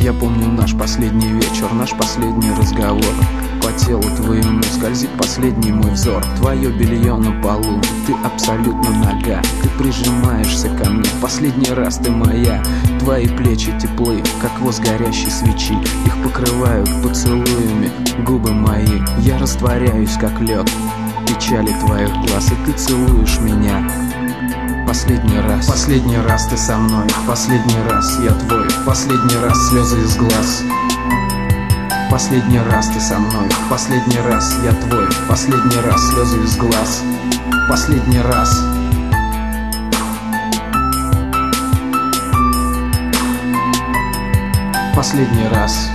Я помню наш последний вечер, наш последний разговор. По телу твоему скользит последний мой взор. Твое белье на полу, ты абсолютно нага. Ты прижимаешься ко мне, последний раз ты моя. Твои плечи теплы, как воск горящей свечи. Их покрывают поцелуями губы мои. Я растворяюсь, как лед в печали твоих глаз, и ты целуешь меня. Последний раз ты со мной, последний раз я твой, последний раз слезы из глаз. Последний раз ты со мной, последний раз я твой, последний раз слезы из глаз. Последний раз. Последний раз.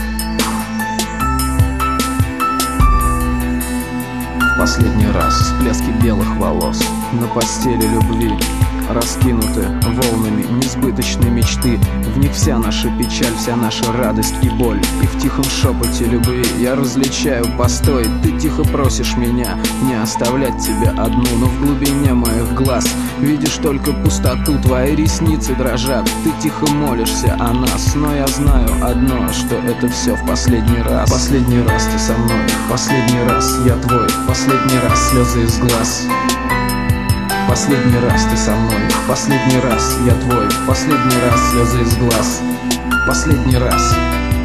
Последний раз. Всплески белых волос на постели любви раскинуты волнами несбыточной мечты. В них вся наша печаль, вся наша радость и боль. И в тихом шепоте любви я различаю постой. Ты тихо просишь меня не оставлять тебя одну, но в глубине моих глаз видишь только пустоту. Твои ресницы дрожат, ты тихо молишься о нас. Но я знаю одно, что это все в последний раз. Последний раз ты со мной, последний раз я твой, последний раз слезы из глаз. Последний раз ты со мной, последний раз я твой, последний раз слезы из глаз. Последний раз.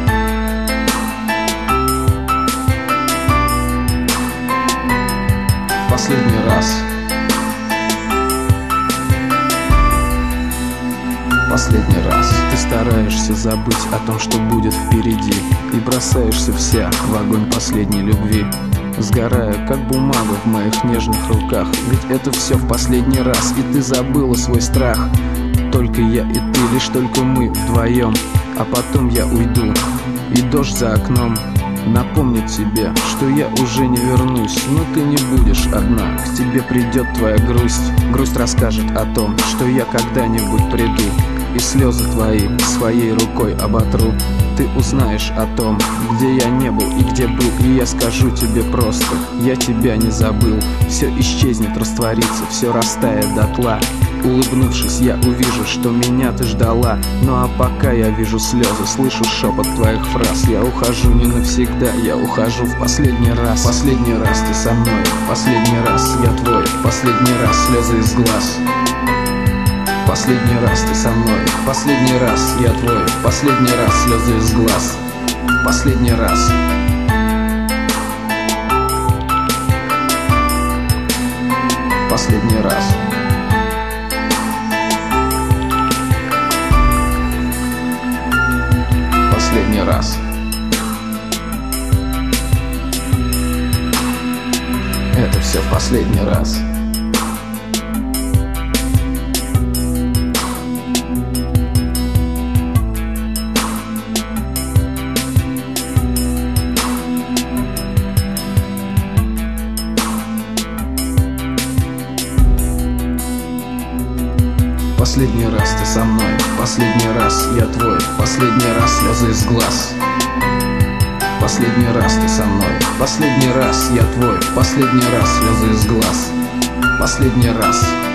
Последний раз. Последний раз. Ты стараешься забыть о том, что будет впереди, и бросаешься вся в огонь последней любви, сгорая, как бумага в моих нежных руках. Ведь это все в последний раз, и ты забыла свой страх. Только я и ты, лишь только мы вдвоем. А потом я уйду, и дождь за окном напомнит тебе, что я уже не вернусь. Но ты не будешь одна, к тебе придет твоя грусть. Грусть расскажет о том, что я когда-нибудь приду, и слезы твои своей рукой оботру. Ты узнаешь о том, где я не был и где был, и я скажу тебе просто: я тебя не забыл. Все исчезнет, растворится, все растает дотла. Улыбнувшись, я увижу, что меня ты ждала. Ну а пока я вижу слезы, слышу шепот твоих фраз. Я ухожу не навсегда, я ухожу в последний раз. Последний раз ты со мной, последний раз я твой, последний раз слезы из глаз. Последний раз ты со мной, последний раз я твой, последний раз слезы из глаз. Последний раз. Последний раз. Последний раз. Это все в последний раз. Последний раз ты со мной, последний раз я твой, последний раз слезы из глаз. Последний раз ты со мной, последний раз я твой, последний раз слезы из глаз. Последний раз.